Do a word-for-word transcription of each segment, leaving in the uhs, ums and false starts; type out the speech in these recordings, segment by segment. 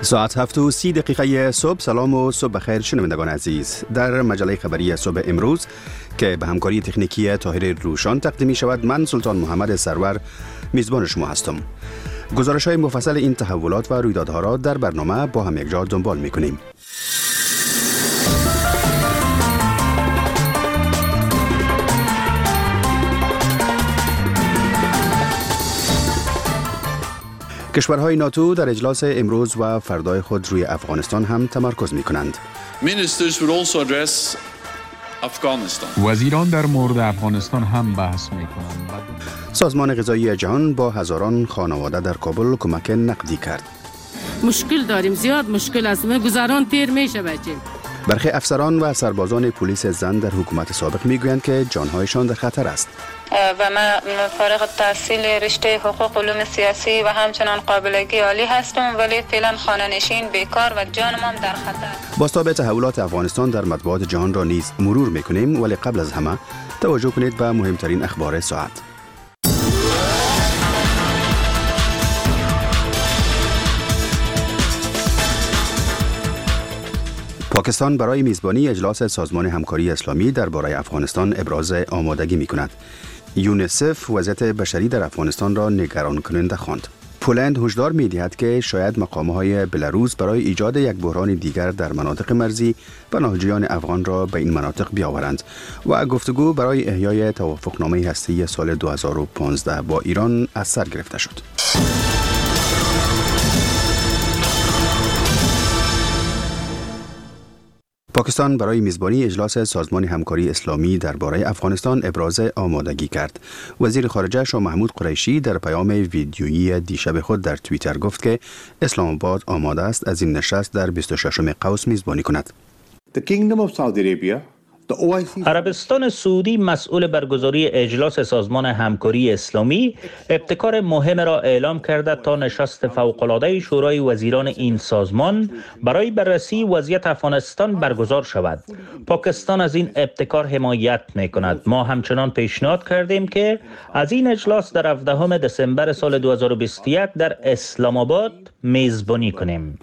ساعت هفت و سی دقیقه صبح. سلام و صبح بخیر شنوندگان عزیز. در مجله خبری صبح امروز که به همکاری تکنیکی طاهر روشان تقدیم می شود، من سلطان محمد سرور میزبان شما هستم. گزارش های مفصل این تحولات و رویدادها را در برنامه با هم یکجا دنبال می کنیم. کشورهای ناتو در اجلاس امروز و فردای خود روی افغانستان هم تمرکز می کنند. وزیران در مورد افغانستان هم بحث می کنند. سازمان غذایی جهان با هزاران خانواده در کابل کمک نقدی کرد. مشکل داریم، زیاد مشکل است. ما گذران تیر می شود. برخی افسران و سربازان پلیس زن در حکومت سابق می گویند که جانهایشان در خطر است. و من فارغ التحصیل رشته حقوق علوم سیاسی و همچنان قابلگی عالی هستم، ولی فعلا خانه‌نشین بیکار و جانم هم در خطر. بازتاب تحولات افغانستان در مطبوعات جهان را نیز مرور می‌کنیم، ولی قبل از همه توجه کنید به مهمترین اخبار ساعت. پاکستان برای میزبانی اجلاس سازمان همکاری اسلامی درباره افغانستان ابراز آمادگی می‌کند. یونیسف وضعیت بشری در افغانستان را نگران کننده خواند. پولند هشدار می‌دهد که شاید مقام‌های بلاروس برای ایجاد یک بحران دیگر در مناطق مرزی پناهجویان افغان را به این مناطق بیاورند و گفتگو برای احیای توافقنامه هسته‌ای سال دو هزار و پانزده با ایران از سر گرفته شد. پاکستان برای میزبانی اجلاس سازمان همکاری اسلامی درباره افغانستان ابراز آمادگی کرد. وزیر خارجه شاه محمود قریشی در پیام ویدیویی دیشب خود در توییتر گفت که اسلام آباد آماده است از این نشست در بیست و ششم قوس میزبانی کند. The Kingdom of Saudi Arabia عربستان سعودی مسئول برگزاری اجلاس سازمان همکاری اسلامی ابتکار مهم را اعلام کرده تا نشست فوق‌العاده شورای وزیران این سازمان برای بررسی وضعیت افغانستان برگزار شود. پاکستان از این ابتکار حمایت می‌کند. ما همچنان پیشنهاد کردیم که از این اجلاس در هفدهم دسامبر سال دو هزار و بیست و یک در اسلام آباد میزبانی کنیم.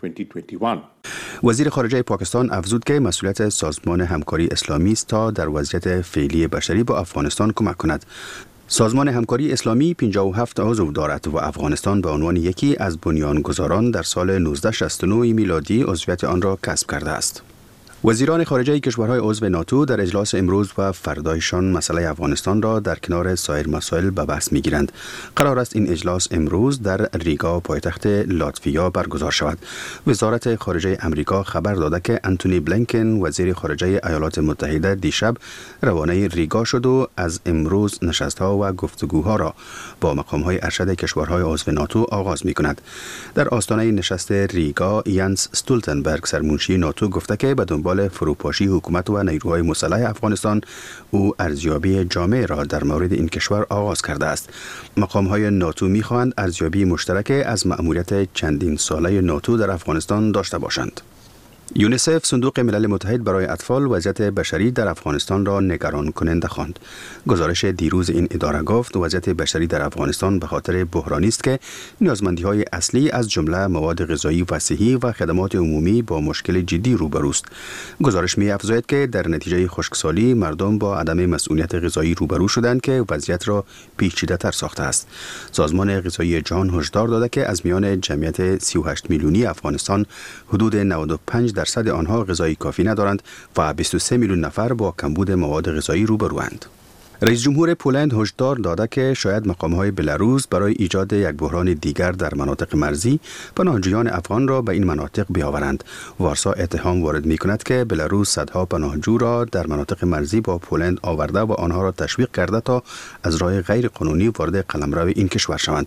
وزیر خارجه پاکستان افزود که مسئولیت سازمان همکاری اسلامی است تا در وضعیت فعلی بشری با افغانستان کمک کند. سازمان همکاری اسلامی پنجاه و هفت عضو دارد و افغانستان به عنوان یکی از بنیانگذاران در سال نوزده شصت و نه میلادی عضویت آن را کسب کرده است. وزیران خارجه کشورهای عضو ناتو در اجلاس امروز و فردایشان مسئله افغانستان را در کنار سایر مسائل به بحث می‌گیرند. قرار است این اجلاس امروز در ریگا پایتخت لاتویا برگزار شود. وزارت خارجه امریکا خبر داده که انتونی بلینکن وزیر خارجه ایالات متحده دیشب روانه ریگا شد و از امروز نشست‌ها و گفتگوها را با مقام‌های ارشد کشورهای عضو ناتو آغاز می‌کند. در آستانه نشست ریگا ینس استولتنبرگ سرمنشی ناتو گفته که به دنبال فروپاشی حکومت و نیروهای مسلح افغانستان او ارزیابی جامع را در مورد این کشور آغاز کرده است. مقام‌های ناتو می‌خواهند ارزیابی مشترک از مأموریت چندین ساله ناتو در افغانستان داشته باشند. یونیسف صندوق ملل متحد برای اطفال وضعیت بشری در افغانستان را نگران کننده خواند. گزارش دیروز این اداره گفت وضعیت بشری در افغانستان به خاطر بحرانی است که نیازمندی‌های اصلی از جمله مواد غذایی و صحی و خدمات عمومی با مشکل جدی روبروست. گزارش می‌افزاید که در نتیجه خشکسالی مردم با عدم مسئولیت غذایی روبرو شدند که وضعیت را پیچیده‌تر ساخته است. سازمان غذایی جهان هشدار داده که از میان جمعیت سی و هشت میلیونی افغانستان حدود نود و پنج درصد آنها غذای کافی ندارند و بیست و سه میلیون نفر با کمبود مواد غذایی روبروند. رئیس جمهور پولند هشدار داده که شاید مقام‌های بلاروس برای ایجاد یک بحران دیگر در مناطق مرزی پناهجویان افغان را به این مناطق بیاورند. وارسا اتهام وارد می‌کند که بلاروس صدها پناهجو را در مناطق مرزی با پولند آورده و آنها را تشویق کرده تا از راه غیر قانونی وارد قلمرو این کشور شوند.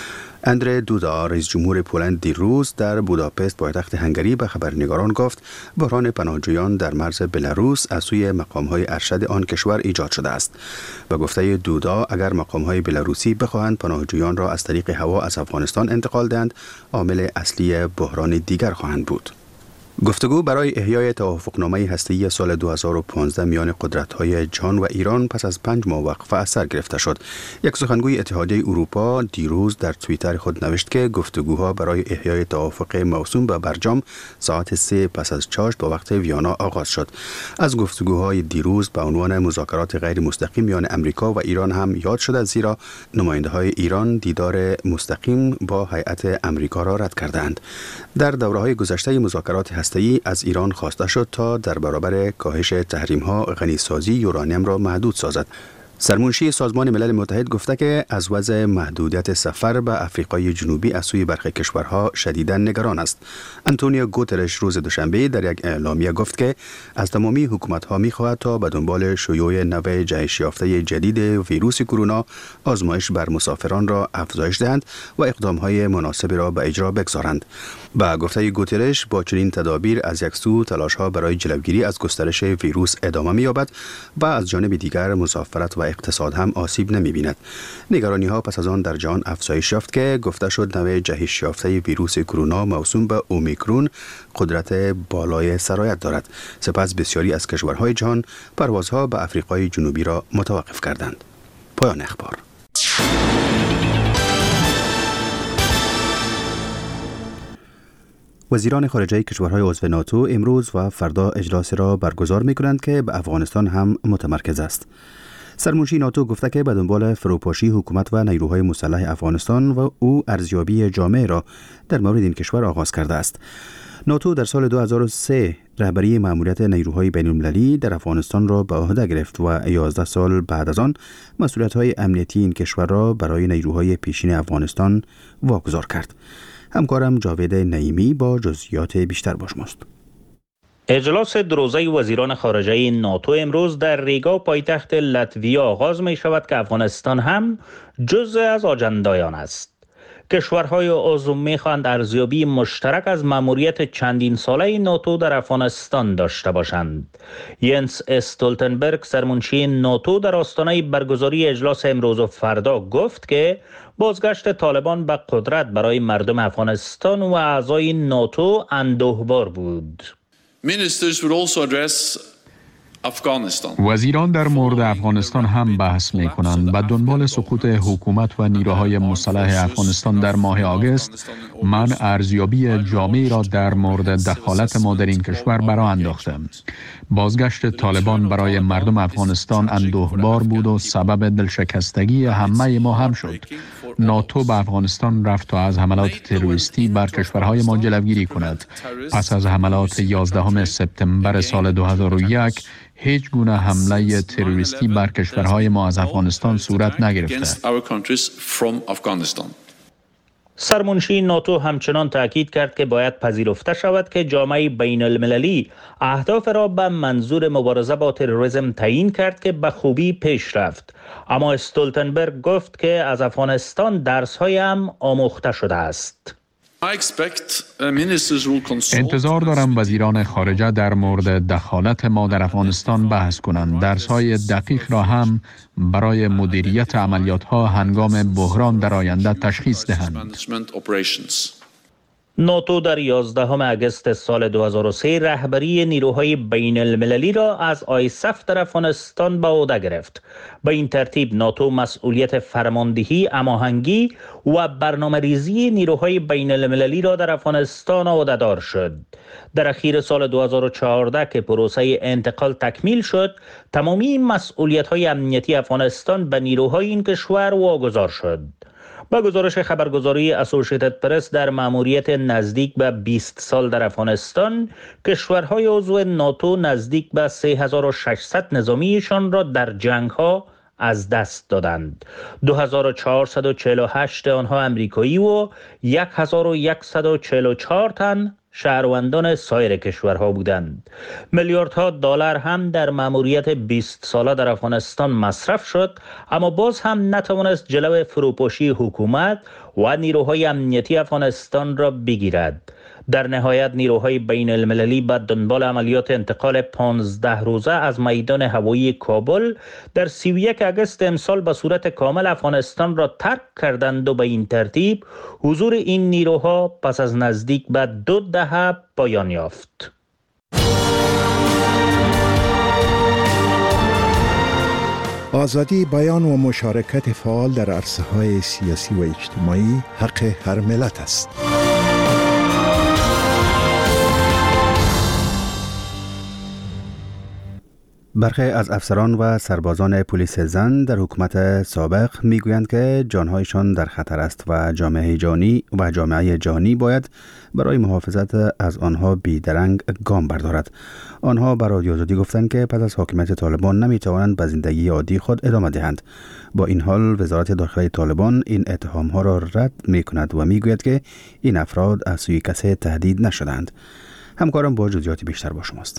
اندری دودا رئیس جمهور پولند دیروز در بوداپست پایتخت هنگری به خبرنگاران گفت بحران پناهجویان در مرز بلاروس از سوی مقام‌های ارشد آن کشور ایجاد شده است. به گفته دودا اگر مقام‌های بلاروسی بخواهند پناهجویان را از طریق هوا از افغانستان انتقال دهند عامل اصلی بحران دیگر خواهند بود. گفتگو برای احیای توافقنامه هسته‌ای سال دو هزار و پانزده میان قدرت‌های جهان و ایران پس از پنج ماه وقفه از سر گرفته شد. یک سخنگوی اتحادیه اروپا دیروز در توییتر خود نوشت که گفتگوها برای احیای توافق موسوم به برجام ساعت سه پس از چاشت به وقت ویانا آغاز شد. از گفتگوهای دیروز به عنوان مذاکرات غیر مستقیم میان امریکا و ایران هم یاد شده، زیرا نماینده‌های ایران دیدار مستقیم با هیئت امریکا را رد کردند. در دوره‌های گذشته مذاکرات هسته‌ای از ایران خواسته شد تا در برابر کاهش تحریم‌ها غنیسازی یورانیم را محدود سازد. سرمنشی سازمان ملل متحد گفته که از وضع محدودیت سفر به آفریقای جنوبی از سوی برخی کشورها شدیداً نگران است. آنتونیو گوترش روز دوشنبه در یک اعلامیه گفت که از تمامی حکومت‌ها می‌خواهد تا به دنبال شیوع نوع جهش یافته جدید ویروس کرونا آزمایش بر مسافران را افزایش دهند و اقدام‌های مناسبی را به اجرا بگذارند. با گفته گوترش با چنین تدابیر از یک سو تلاش‌ها برای جلوگیری از گسترش ویروس ادامه می‌یابد و از جانب دیگر مسافرت و اقتصاد هم آسیب نمی‌بیند. نگرانی‌ها پس از آن در جهان افزایش یافت که گفته شد نوع جهش یافته ویروس کرونا موسوم به اومیکرون قدرت بالای سرایت دارد. سپس بسیاری از کشورهای جهان پروازها به آفریقای جنوبی را متوقف کردند. پایان اخبار. وزیران خارجه کشورهای عضو ناتو امروز و فردا اجلاس را برگزار می‌کنند که به افغانستان هم متمرکز است. سرمنشی ناتو گفته که به دنبال فروپاشی حکومت و نیروهای مسلح افغانستان و او ارزیابی جامع را در مورد این کشور آغاز کرده است. ناتو در سال دو هزار و سه رهبری مأموریت نیروهای بین‌المللی در افغانستان را به عهده گرفت و یازده سال بعد از آن مسئولیت‌های امنیتی این کشور را برای نیروهای پیشین افغانستان واگذار کرد. همکارم جاوید نعیمی با جزئیات بیشتر با شماست. اجلاس دروزه وزیران خارجه ناتو امروز در ریگا پایتخت لتویا آغاز می شود که افغانستان هم جزء از آجندای آن است. کشورهای عضو می خواهند ارزیابی مشترک از مأموریت چندین ساله ناتو در افغانستان داشته باشند. ینس استولتنبرگ سرمنشی ناتو در آستانه برگزاری اجلاس امروز و فردا گفت که بازگشت طالبان به قدرت برای مردم افغانستان و اعضای ناتو اندوهبار بود. وزیران در مورد افغانستان هم بحث می کنند. به دنبال سقوط حکومت و نیروهای مسلح افغانستان در ماه آگوست، من ارزیابی جامعی را در مورد دخالت ما در این کشور برآ انداختم. بازگشت طالبان برای مردم افغانستان اندوهبار بود و سبب دلشکستگی همه ما هم شد. ناتو به افغانستان رفت تا از حملات تروریستی بر کشورهای ما جلوگیری کند. پس از حملات یازدهم سپتامبر سال دو هزار و یک هیچ گونه حمله تروریستی بر کشورهای ما از افغانستان صورت نگرفته. سرمنشی ناتو همچنان تاکید کرد که باید پذیرفته شود که جامعه بین المللی اهداف را به منظور مبارزه با تروریسم تعیین کرد که به خوبی پیش رفت. اما استولتنبرگ گفت که از افغانستان درس‌های هم آموخته شده است. انتظار دارم وزیران خارجه در مورد دخالت ما در افغانستان بحث کنند. درس‌های دقیق را هم برای مدیریت عملیات‌ها هنگام بحران در آینده تشخیص دهند. ناتو در یازدهم اگست سال دو هزار و سه رهبری نیروهای بین المللی را از آیسف در افغانستان به عهده گرفت. به این ترتیب ناتو مسئولیت فرماندهی، هماهنگی و برنامه‌ریزی نیروهای بین المللی را در افغانستان عهده‌دار شد. در اخیر سال دو هزار و چهارده که پروسه انتقال تکمیل شد، تمامی مسئولیت‌های امنیتی افغانستان به نیروهای این کشور واگذار شد. با گزارش خبرگزاری اسوسییتد پرس در مأموریت نزدیک به بیست سال در افغانستان، کشورهای عضو ناتو نزدیک به سه هزار و ششصد نظامیشان را در جنگ‌ها از دست دادند. دو هزار و چهارصد و چهل و هشت آنها امریکایی و هزار و صد و چهل و چهار تن شهروندان سایر کشورها بودند. میلیاردها دلار هم در مأموریت بیست ساله در افغانستان مصرف شد، اما باز هم نتوانست جلو فروپاشی حکومت و نیروهای امنیتی افغانستان را بگیرد. در نهایت نیروهای بین المللی به دنبال عملیات انتقال پانزده روزه از میدان هوایی کابل در سی و یک آگوست امسال به صورت کامل افغانستان را ترک کردند و به این ترتیب حضور این نیروها پس از نزدیک به دو دهه پایان یافت. آزادی بیان و مشارکت فعال در عرصه‌های سیاسی و اجتماعی حق هر ملت است. برخی از افسران و سربازان پلیس زن در حکومت سابق میگویند که جانهایشان در خطر است و جامعه جهانی و جامعه جهانی باید برای محافظت از آنها بیدرنگ گام بردارد. آنها به رادیو آزادی گفتند که پس از حاکمیت طالبان نمیتوانند به زندگی عادی خود ادامه دهند. با این حال وزارت داخلی طالبان این اتهامها را رد میکند و میگوید که این افراد از سوی کسی تهدید نشدند. همکارم با جزئیات بیشتر با شماست.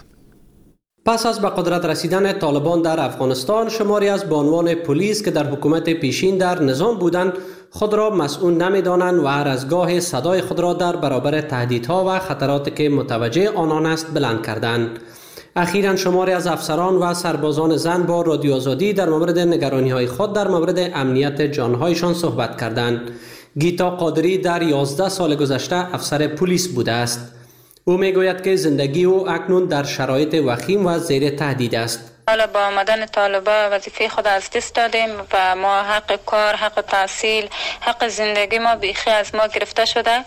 پس از به قدرت رسیدن طالبان در افغانستان، شماری از بانوان پلیس که در حکومت پیشین در نظام بودند خود را مسئول نمی‌دانند و هر از گاه صدای خود را در برابر تهدیدها و خطراتی که متوجه آنان است بلند کردند. اخیراً شماری از افسران و سربازان زن با رادیو آزادی در مورد نگرانی‌های خود در مورد امنیت جان‌هایشان صحبت کردند. گیتا قادری در یازده سال گذشته افسر پلیس بوده است. او میگوید که زندگی او اکنون در شرایط وخیم و زیر تهدید است. حالا با آمدن طالبان وظیفه خود از دست دادیم و ما حق کار، حق تحصیل، حق زندگی ما بیخی از ما گرفته شده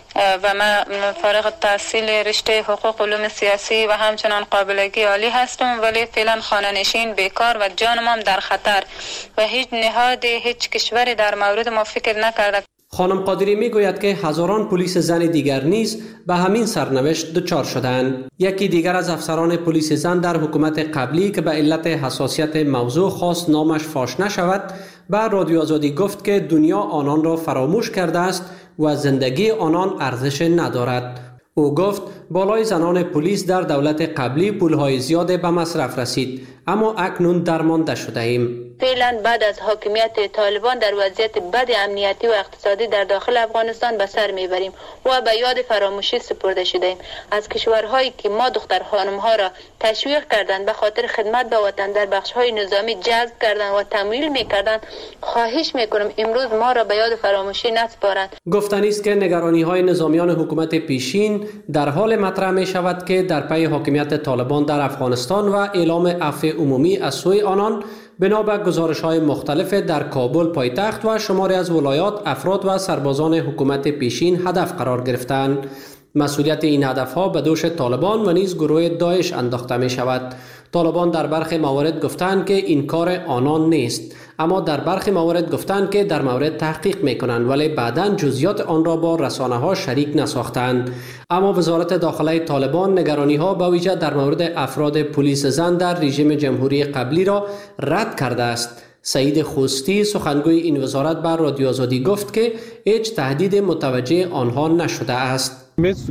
و من فارغ التحصیل رشته حقوق علوم سیاسی و همچنان قابلگی عالی هستم، ولی فعلا خانه نشین، بیکار و جانم هم در خطر و هیچ نهاد هیچ کشوری در مورد ما فکر نکرده. خانم قادری می گوید که هزاران پلیس زن دیگر نیز به همین سرنوشت دچار شدند. یکی دیگر از افسران پلیس زن در حکومت قبلی که به علت حساسیت موضوع خواست نامش فاش نشود، به رادیو آزادی گفت که دنیا آنان را فراموش کرده است و زندگی آنان ارزش ندارد. او گفت بالای زنان پلیس در دولت قبلی پولهای زیاد به مصرف رسید، اما اکنون درمانده شده ایم. فعلا بعد از حاکمیت طالبان در وضعیت بد امنیتی و اقتصادی در داخل افغانستان به سر میبریم و به یاد فراموشی سپرده شدیم. از کشورهایی که ما دختر خانم‌ها را تشویق کردند به خاطر خدمت به وطن در بخش‌های نظامی جذب کردند و تمویل می‌کردند، خواهش می‌کنم امروز ما را به یاد فراموشی نسپارند. گفتنی است که نگرانی‌های نظامیان حکومت پیشین در حال مطرح می‌شود که در پی حاکمیت طالبان در افغانستان و اعلام عفو عمومی از سوی آنان بنا به گزارش‌های مختلف در کابل پایتخت و شماری از ولایات افراد و سربازان حکومت پیشین هدف قرار گرفتند. مسئولیت این هدف‌ها به دوش طالبان و نیز گروه داعش انداخته می شود. طالبان در برخی موارد گفتند که این کار آنان نیست، اما در برخی موارد گفتند که در مورد تحقیق میکنند، ولی بعداً جزئیات آن را با رسانه‌ها شریک نساختند. اما وزارت داخلی طالبان نگرانی‌ها به ویژه در مورد افراد پلیس زن در رژیم جمهوری قبلی را رد کرده است. سعید خوستی سخنگوی این وزارت بر رادیو آزادی گفت که هیچ تهدید متوجه آنها نشده است.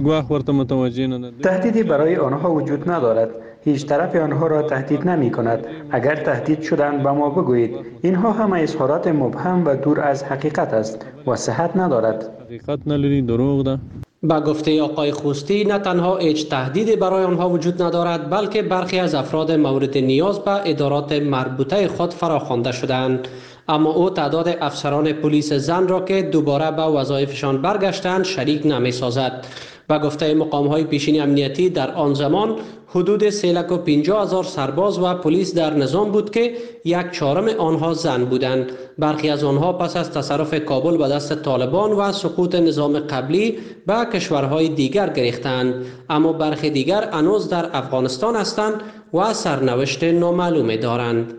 تهدیدی برای آنها وجود ندارد. هیچ طرف آنها را تهدید نمی کند. اگر تهدید شدند به ما بگویید. اینها همه اظهارات مبهم و دور از حقیقت است و صحت ندارد. حقیقت نداری، دروغ ده. با گفته آقای خوستی نه تنها هیچ تهدیدی برای آنها وجود ندارد، بلکه برخی از افراد مورد نیاز به ادارات مربوطه خود فراخوانده شدند. اما او تعداد افسران پلیس زن را که دوباره به وظایفشان برگشتند شریک نمی سازد. با گفته مقام‌های پیشین امنیتی در آن زمان حدود سه لک و پنجاه هزار سرباز و پلیس در نظام بود که یک چهارم آنها زن بودند. برخی از آنها پس از تصرف کابل به دست طالبان و سقوط نظام قبلی به کشورهای دیگر گریختند، اما برخی دیگر هنوز در افغانستان هستند و سرنوشت نامعلومی دارند.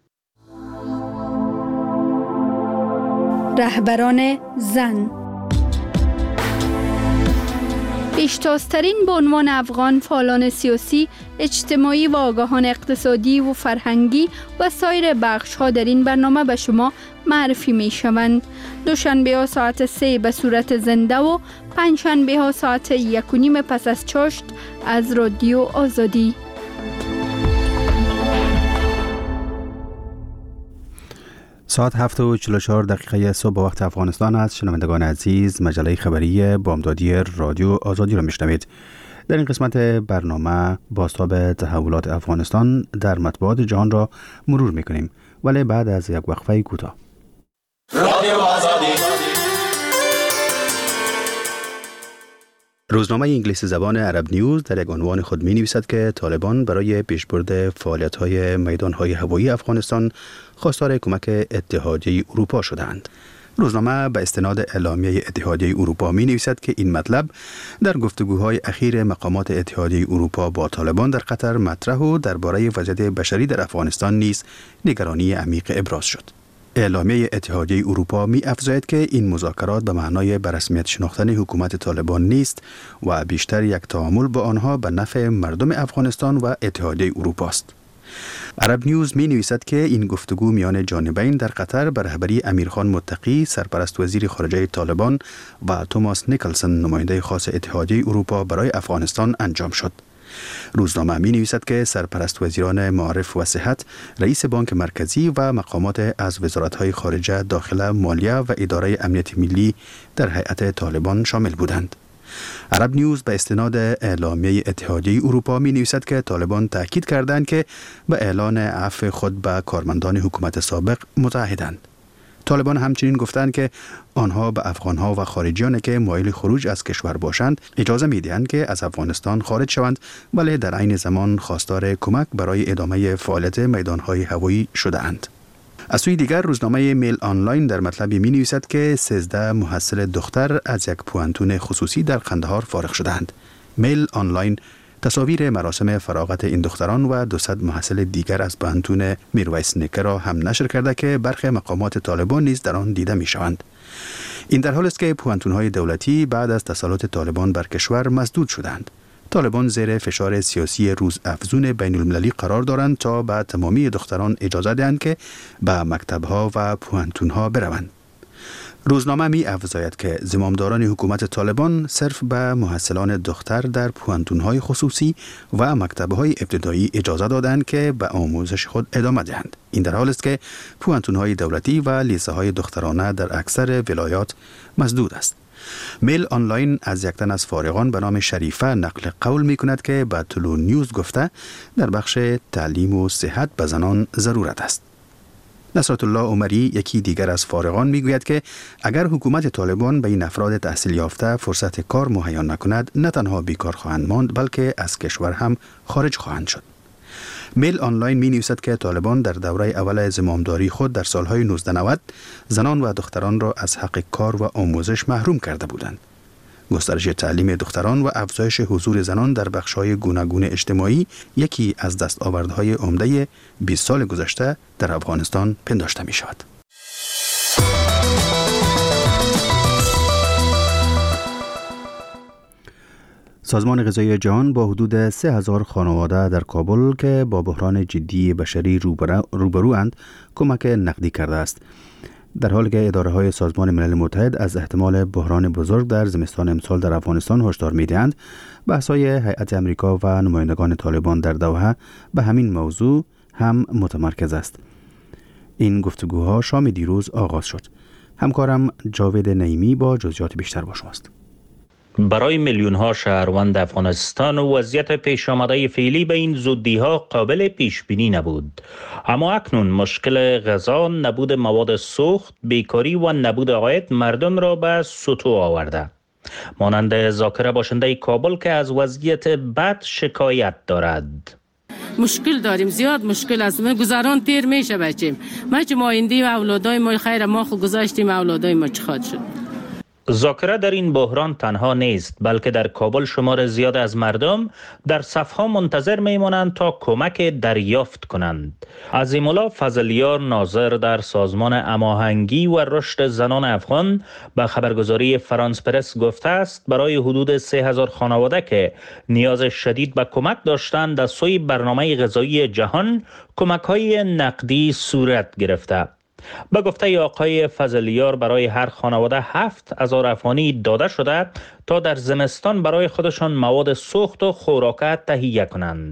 رهبران زن پیشتازترین به عنوان افغان فعالان سیاسی، اجتماعی و آگاهان اقتصادی و فرهنگی و سایر بخش‌ها در این برنامه به شما معرفی می شوند. دوشنبه ها ساعت سه به صورت زنده و پنجشنبه ها ساعت یک و نیم پس از چاشت از رادیو آزادی. ساعت هفت و چهل و چهار دقیقه صبح به وقت افغانستان است. شنوندگان عزیز، مجله خبری بامدادی رادیو آزادی را میشنوید. در این قسمت برنامه بازتاب تحولات افغانستان در مطبوعات جهان را مرور میکنیم، ولی بعد از یک وقفه کوتاه. رادیو آزادی. روزنامه انگلیسی زبان عرب نیوز در یک عنوان خود می نویسد که طالبان برای پیشبرد فعالیت‌های میدان‌های هوایی افغانستان خواستار کمک اتحادیه اروپا شدند. روزنامه به استناد اعلامیه اتحادیه اروپا می نویسد که این مطلب در گفتگوهای اخیر مقامات اتحادیه اروپا با طالبان در قطر مطرح و درباره وضعیت بشری در افغانستان نیز نگرانی عمیق ابراز شد. اعلامیه اتحادیه اروپا می افزاید که این مذاکرات به معنای به رسمیت شناختن حکومت طالبان نیست و بیشتر یک تعامل با آنها به نفع مردم افغانستان و اتحادیه اروپا است. عرب نیوز می نویسد که این گفتگو میان جانبین در قطر به رهبری امیرخان متقی، سرپرست وزیر خارجه طالبان، و توماس نیکلسن، نماینده خاص اتحادیه اروپا برای افغانستان انجام شد. روزنامه می نویسد که سرپرست وزیران معارف و صحت، رئیس بانک مرکزی و مقامات از وزارت‌های خارجه، داخله، مالیه و اداره امنیت ملی در هیئت طالبان شامل بودند. عرب نیوز به استناد اعلامیه اتحادیه اروپا می نویسد که طالبان تاکید کردند که به اعلان عفو خود به کارمندان حکومت سابق متعهدند. طالبان همچنین گفتند که آنها به افغانها و خارجیانی که مایل خروج از کشور باشند اجازه می‌دهند که از افغانستان خارج شوند، ولی در عین زمان خواستار کمک برای ادامه فعالیت میدان‌های هوایی شده‌اند. از سوی دیگر روزنامه میل آنلاین در مطلبی می نویسد که سیزده محصل دختر از یک پوانتون خصوصی در قندهار فارغ شدند. میل آنلاین تصاویر مراسم فراغت این دختران و دویست محصل دیگر از پوانتون میرویس نیکه را هم نشر کرده که برخی مقامات طالبان نیز در آن دیده می شوند. این در حالی است که پوانتون‌های دولتی بعد از تسلط طالبان بر کشور مسدود شدند. طالبان زیر فشار سیاسی روز افزون بین المللی قرار دارند تا به تمامی دختران اجازه دهند که به مکتب‌ها و پوانتون‌ها بروند. روزنامه می افزاید که زمامداران حکومت طالبان صرف به محصلان دختر در پوانتون‌های خصوصی و مکتب‌های ابتدایی اجازه دادند که به آموزش خود ادامه دهند. این در حالی است که پوانتون‌های دولتی و لیسه‌های دخترانه در اکثر ولایات مسدود است. میل آنلاین از یک تن از فارغان به نام شریفه نقل قول می کند که به طلوع نیوز گفته در بخش تعلیم و صحت به زنان ضرورت است. نصرت الله عمری، یکی دیگر از فارغان، می گوید که اگر حکومت طالبان به این افراد تحصیل یافته فرصت کار مهیا نکند، نه تنها بیکار خواهند ماند بلکه از کشور هم خارج خواهند شد. میل آنلاین می نویسد که طالبان در دوره اول زمامداری خود در سالهای نوزده نود زنان و دختران را از حق کار و آموزش محروم کرده بودند. گسترش تعلیم دختران و افزایش حضور زنان در بخش‌های گوناگون اجتماعی یکی از دستاوردهای عمده بیست سال گذشته در افغانستان پنداشته می شود. سازمان غذایی جهان با حدود سه هزار خانواده در کابل که با بحران جدی بشری روبروند کمک نقدی کرده است، در حالی که اداره‌های سازمان ملل متحد از احتمال بحران بزرگ در زمستان امسال در افغانستان هشدار می‌دهند. بحث‌های هیئت امریکا و نمایندگان طالبان در دوحه به همین موضوع هم متمرکز است. این گفتگوها شام دیروز آغاز شد. همکارم جاوید نعیمی با جزئیات بیشتر با شماست. برای میلیون ها شهروند افغانستان و وضعیت پیش آمده فعلی به این زودی ها قابل پیش بینی نبود، اما اکنون مشکل غذا، نبود مواد سوخت، بیکاری و نبود عاید مردم را به سطوح آورده. مانند ذاکره باشنده کابل که از وضعیت بد شکایت دارد. مشکل داریم، زیاد مشکل است. ما گذران تیر میشه بچیم. ما چه ما ایندی و اولادای ما خیر ما خو گذاشتیم، اولادای ما چه خواهد شد؟ ذاکره در این بحران تنها نیست، بلکه در کابل شمار زیاد از مردم در صفها منتظر میمانند تا کمک دریافت کنند. عظیم‌الله فضلیار، ناظر در سازمان هماهنگی و رشد زنان افغان، به خبرگزاری فرانس پرس گفته است برای حدود سه هزار خانواده که نیاز شدید به کمک داشتند از سوی برنامه غذایی جهان کمک‌های نقدی صورت گرفته. به گفته آقای فضلیار برای هر خانواده هفت هزار افغانی داده شده تا در زمستان برای خودشان مواد سوخت و خوراک تهیه کنند.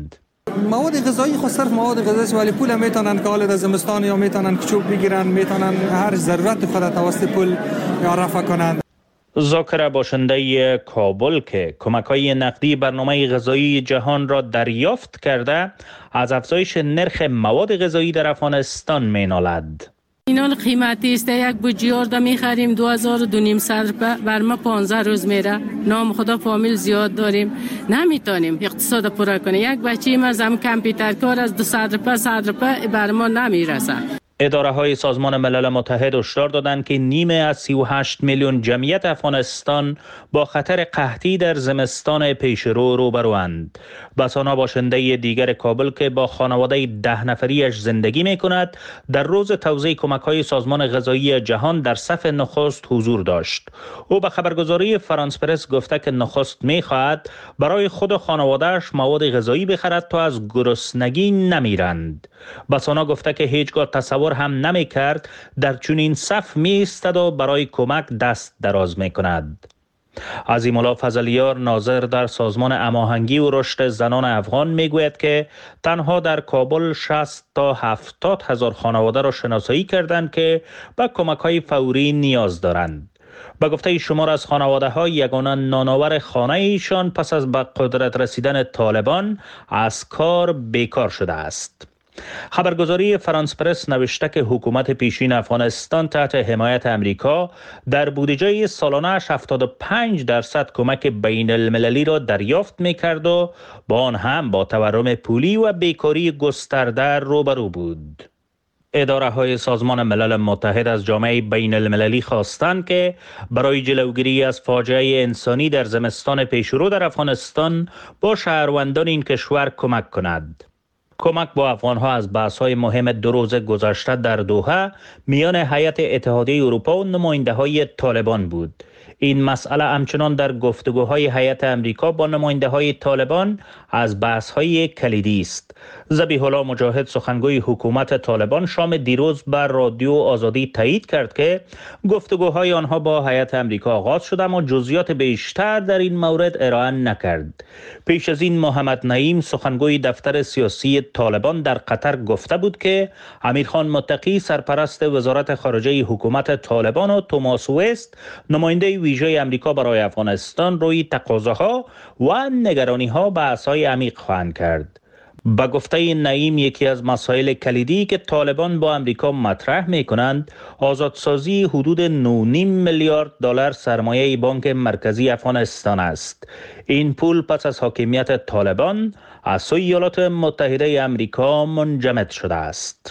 مواد غذایی خود صرف مواد غذایی ولی پول میتونن که حال در زمستان یا میتونن که چوب بگیرن، میتونن هر ضرورت خود توسط پول یا رفع کنند. ذاکر باشنده کابل که کمک‌های نقدی برنامه غذایی جهان را دریافت کرده از افزایش نرخ مواد غذایی در افغانستان مینالد. اینال قیمتی است. یک بوجیار دا میخریم دو هزار و دو نیم صد روپه، بر ما پانزده روز میره. نام خدا فامیل زیاد داریم، نمیتونیم اقتصاد پورا کنیم. یک بچه ما زم کامپیوتر کار از دو صد روپه صد روپه بر ما نمیرسه. اداره های سازمان ملل متحد هشدار دادند که نیمه از سی و هشت میلیون جمعیت افغانستان با خطر قحطی در زمستان پیشرو روبروند. بسانا باشنده دیگر کابل که با خانواده ده نفریش زندگی می کند در روز توزیع کمک های سازمان غذایی جهان در صف نخست حضور داشت. او به خبرگزاری فرانس پرس گفته که نخست می خواهد برای خود و خانوادهش مواد غذایی بخرد تا از گرسنگی نمیرند. بسانا گفته که هیچگاه تصور هم نمی کرد در چنین صف می ایستد و برای کمک دست دراز می کند. عظیم‌الله فضلیار ناظر در سازمان هماهنگی و رشد زنان افغان می گوید که تنها در کابل شصت تا هفتاد هزار خانواده را شناسایی کردند که به کمک‌های فوری نیاز دارند. به گفته شمار از خانواده ها یگانه نانآور خانه ایشان پس از به قدرت رسیدن طالبان از کار بیکار شده است. خبرگزاری فرانس پرس نوشته که حکومت پیشین افغانستان تحت حمایت امریکا در بودجه سالانه‌اش هفتاد و پنج درصد کمک بین المللی را دریافت می‌کرد و با آن هم با تورم پولی و بیکاری گسترده روبرو بود. اداره های سازمان ملل متحد از جامعه بین المللی خواستند که برای جلوگیری از فاجعه انسانی در زمستان پیشرو در افغانستان با شهروندان این کشور کمک کند. کمک با افغانها از بحث‌های مهم دو روز گذشته در دوحه میان هیئت اتحادیه اروپا و نماینده‌های طالبان بود. این مسئله همچنان در گفتگوهای هیئت امریکا با نماینده‌های طالبان از بحث‌های کلیدی است. ذبیح الله مجاهد سخنگوی حکومت طالبان شام دیروز بر رادیو آزادی تایید کرد که گفتگوهای آنها با هیئت امریکا آغاز شده اما جزئیات بیشتر در این مورد ارائه نکرد. پیش از این محمد نعیم سخنگوی دفتر سیاسی طالبان در قطر گفته بود که امیرخان متقی سرپرست وزارت خارجه حکومت طالبان و توماس وست نماینده ویژه امریکا برای افغانستان روی تقاضاها و نگرانی‌ها بحث‌های عمیق خواهند کرد. با گفته نعیم یکی از مسائل کلیدی که طالبان با امریکا مطرح می کنند آزادسازی حدود نه و نیم میلیارد دلار سرمایه بانک مرکزی افغانستان است. این پول پس از حاکمیت طالبان از سوی ایالات متحده امریکا منجمد شده است.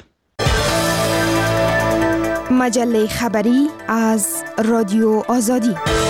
مجله خبری از رادیو آزادی.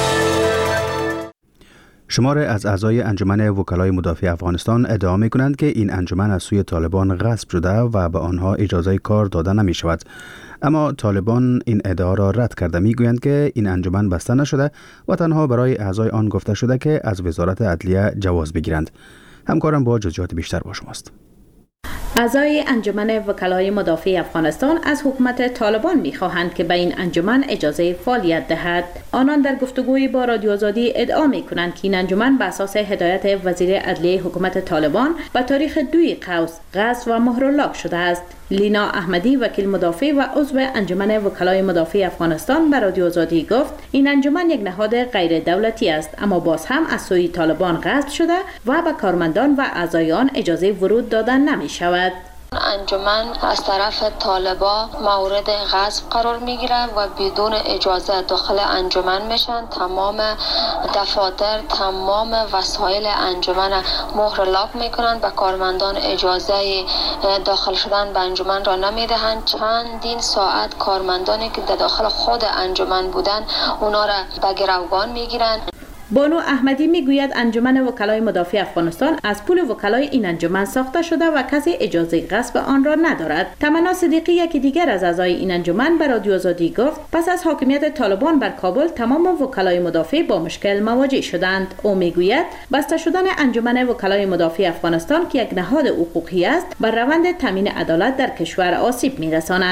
شمار از اعضای انجمن وکلای مدافع افغانستان ادعا می کنند که این انجمن از سوی طالبان غصب شده و به آنها اجازه کار داده نمی شود. اما طالبان این ادعا را رد کرده، می گویند که این انجمن بسته نشده و تنها برای اعضای آن گفته شده که از وزارت عدلیه جواز بگیرند. همکارم با جزئیات بیشتر با شماست. اعضای انجمن وکلای مدافع افغانستان از حکومت طالبان می‌خواهند که به این انجمن اجازه فعالیت دهد. آنان در گفتگوی با رادیو آزادی ادعا می‌کنند که این انجمن بر اساس هدایت وزیر عدلیه حکومت طالبان به تاریخ دوی قوس غصب و مهراللاک شده است. لینا احمدی وکیل مدافع و عضو انجمن وکلای مدافع افغانستان به رادیو آزادی گفت این انجمن یک نهاد غیر دولتی است اما باز هم از سوی طالبان غصب شده و به کارمندان و اعضای آن اجازه ورود دادن نمی شود. انجمن از طرف طالبا مورد غصب قرار میگیره و بدون اجازه داخل انجمن میشن. تمام دفاتر، تمام وسایل انجمن مهر لاک میکنن. به کارمندان اجازه داخل شدن به انجمن را نمیدهند. چندین ساعت کارمندانی که در داخل خود انجمن بودن اونا را به گروگان میگیرن. بانو احمدی میگوید انجمن وکلای مدافع افغانستان از پول وکلای این انجمن ساخته شده و کسی اجازه غصب آن را ندارد. تمنا صدیقی یکی دیگر از اعضای این انجمن به رادیو آزادی گفت پس از حاکمیت طالبان بر کابل تمام وکلای مدافع با مشکل مواجه شدند. او میگوید بسته شدن انجمن وکلای مدافع افغانستان که یک نهاد حقوقی است بر روند تامین عدالت در کشور آسیب میرساند.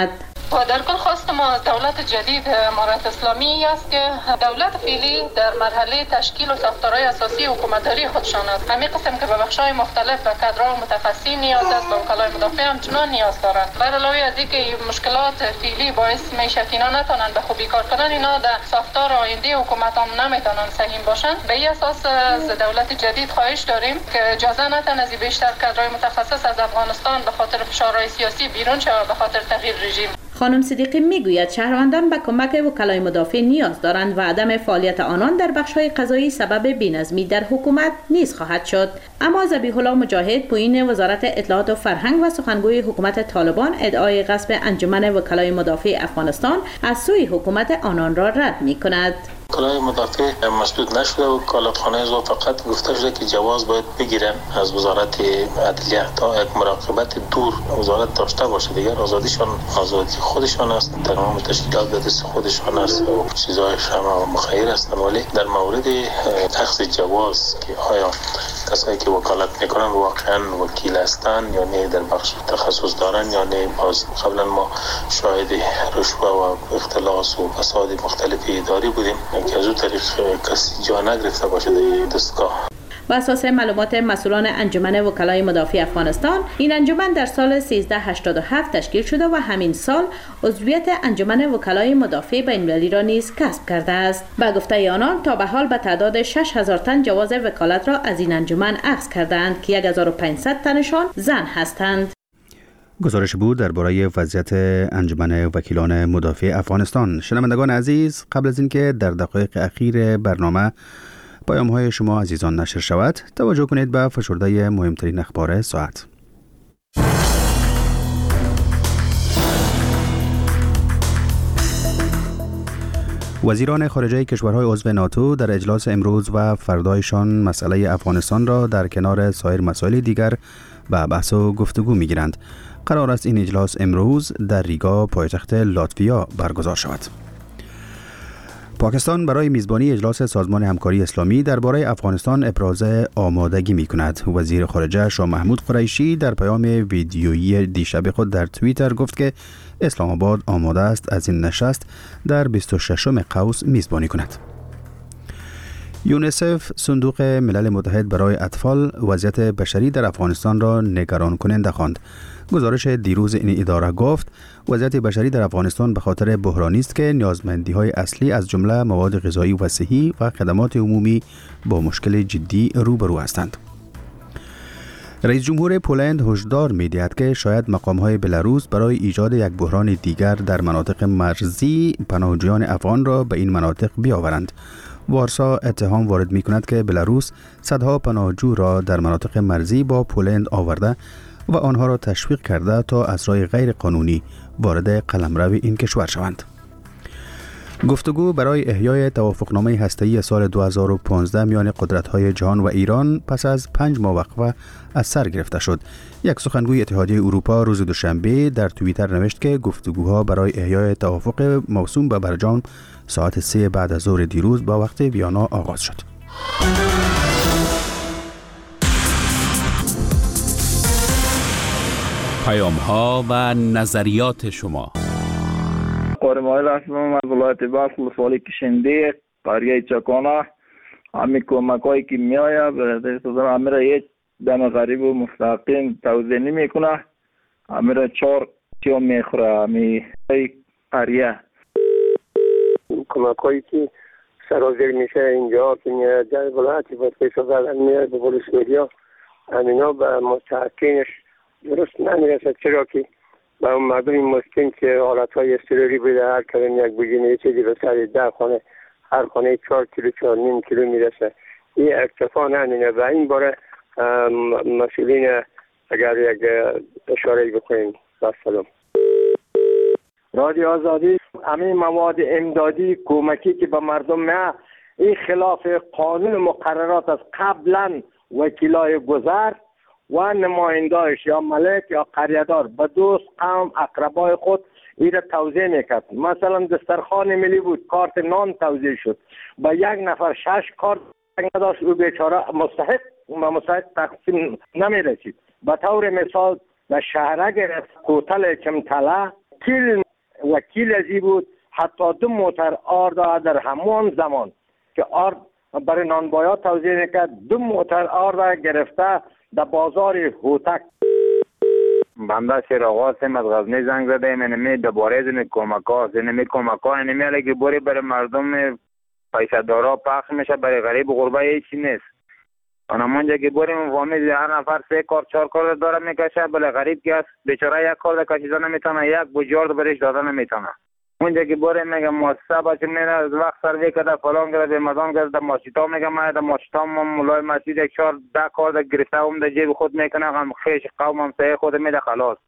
و در کل خواست ما از دولت جدید امارت اسلامی است که دولت فعلی در مرحله تشکیل و ساختارهای اساسی حکومتداری خودشان است. همین قسم که به بخش‌های مختلف و کادرها متخصصین نیاز است، به وکلای مدافع همچنان نیاز دارند. بر علاوه از اینکه مشکلات فعلی باعث میشه که اینا نتونن به خوبی کار کنن، اینا در ساختار آینده حکومت هم نمیتونن سهیم باشن. به این اساس از دولت جدید خواهش داریم که اجازه ندن از بیشتر کادرهای متخصص از افغانستان به خاطر فشارهای سیاسی بیرون شود، به خاطر تغییر رژیم. خانم صدیقی میگوید شهروندان به کمک وکلای مدافع نیاز دارند و عدم فعالیت آنان در بخش‌های قضایی سبب بی‌نظمی در حکومت نیز خواهد شد. اما ذبیح الله مجاهد پویین وزارت اطلاعات و فرهنگ و سخنگوی حکومت طالبان ادعای غصب انجمن وکلای مدافع افغانستان از سوی حکومت آنان را رد می‌کند. وکلای مدافع مسدود نشده و وکالتخانه زو فقط گفته شده که جواز باید بگیرن از وزارت عدلیه تا یک مراقبت دور وزارت داشته باشه. دیگر آزادیشان آزادی خودشان است، تمام تشکیلات به دست خودشان است و چیزایش هم مخیر است. ولی در مورد اخذ جواز که آیا کسایی که وکالت میکنن واقعا وکیل هستند یا نه، در بخش تخصص دارن یا نه، باز قبلا ما شاهد رشوه و اختلاس و فساد مختلف اداری بودیم که از اون طریق کسی جا نگرفته باشه در دستگاه. بر اساس معلومات مسئولان انجمن وکلای مدافع افغانستان، این انجمن در سال سیزده هشتاد و هفت تشکیل شده و همین سال عضویت انجمن وکلای مدافع بین‌المللی را نیز کسب کرده است. با گفته آنان تا به حال به تعداد شش هزار تن جواز وکالت را از این انجمن اخذ کردند که یک هزار و پانصد تنشان زن هستند. گزارش بود درباره وضعیت انجمن وکیلان مدافع افغانستان. شنوندگان عزیز، قبل از اینکه در دقایق اخیر برنامه پیام‌های شما عزیزان نشر شود، توجه کنید به فشرده مهمترین اخبار ساعت. وزیران خارجه کشورهای عضو ناتو در اجلاس امروز و فردایشان مسئله افغانستان را در کنار سایر مسائل دیگر به بحث و گفتگو می‌گیرند. قرار است این اجلاس امروز در ریگا پایتخت لاتویا برگزار شود. پاکستان برای میزبانی اجلاس سازمان همکاری اسلامی درباره افغانستان ابراز آمادگی می‌کند. وزیر خارجه شاه محمود قریشی در پیام ویدیویی دیشب خود در توییتر گفت که اسلام آباد آماده است از این نشست در بیست و ششم قوس میزبانی کند. یونیسف صندوق ملل متحد برای اطفال وضعیت بشری در افغانستان را نگران کننده خواند. گزارش دیروز این اداره گفت وضعیت بشری در افغانستان به خاطر بحرانی است که نیازمندی‌های اصلی از جمله مواد غذایی و صحی و خدمات عمومی با مشکل جدی روبرو هستند. رئیس جمهور پولند هشدار می‌دهد که شاید مقام‌های بلاروس برای ایجاد یک بحران دیگر در مناطق مرزی پناهجویان افغان را به این مناطق بیاورند. وارسا اتهام وارد می‌کند که بلاروس صدها پناهجو را در مناطق مرزی با پولند آورده و آنها را تشویق کرده تا از راه غیر قانونی وارد قلمرو این کشور شوند. گفتگو برای احیای توافقنامه هسته‌ای سال دو هزار و پانزده میان قدرت‌های جهان و ایران پس از پنج ماه وقفه از سر گرفته شد. یک سخنگوی اتحادیه اروپا روز دوشنبه در توییتر نوشت که گفتگوها برای احیای توافق موسوم به برجام ساعت سه بعد از ظهر دیروز با وقت ویانا آغاز شد. پیام‌ها و نظریات شما. قرمای رسمم از ولایت بلخ ولسوالی کشنده قریه چکانه. همین کمکایی که میآید برای سازمان همین را یک دم غریب و مستقیم توضیح نمیکنه. همین را چهار کیو میخوره همین قریه. کمکایی که سرازیر میشه اینجا که میاد در ولایتی با پیش زدن میاد به پلیس میدیا همینا به مستحقینش درست نمیرسد، چرا که به اون مردم مسکین که حالتهای اضطراری بوده هر کدوم یک بوجینه چیزی به سر ده خانه هر خانه چهار کیلو چهار نیم کیلو میرسه. این اکتفا نمینه و این باره مسئولین اگر یک اشاره بکنیم. سلام. رادیو آزادی همین مواد امدادی کمکی که به مردم میه این خلاف قانون مقررات از قبلا وکیلای گذر و نمایندهش یا ملک یا قریه‌دار به دوست قوم اقربای خود ایره توزیع میکرد. مثلا دسترخوان ملی بود کارت نان توزیع شد با یک نفر شش کارت نداشت، او بیچاره مستحق و مستحق تقسیم نمیرسید. به طور مثال به شهرک کوتل کمتله کل وکیل ازی بود، حتی دو موتر آرد در همان زمان که آرد برای نانبایا توضیح میکرد، دو موتر آرد گرفته در بازار هوتک. بنده شیراغ هستم از غزنی زنگ زده ایم. اینمی دوباره از این کمک ها هست، اینمی کمک ها اینمی علیه بوری برای مردم پیسدارا پخش میشه، برای غریب و غربه هیچی نیست. آنمانجا که بوری مفاهمی هر نفر سه کار چهار کار داره میکشه، بله غریب که هست بیچاره یک کار کشیده نمیتونه، یک بجارد برش داده نمیتونه. اونجا که بوری میگه مؤسسه بچه میره از وقت سروی کده فلان کرده به مدام کرده ماشیتا میگه ما در ماشیتا ما مولای مسجد یک چهار ده کار در گرفته هم در جیب خود میکنه، هم خیش قوم هم سایه خود میده خلاص.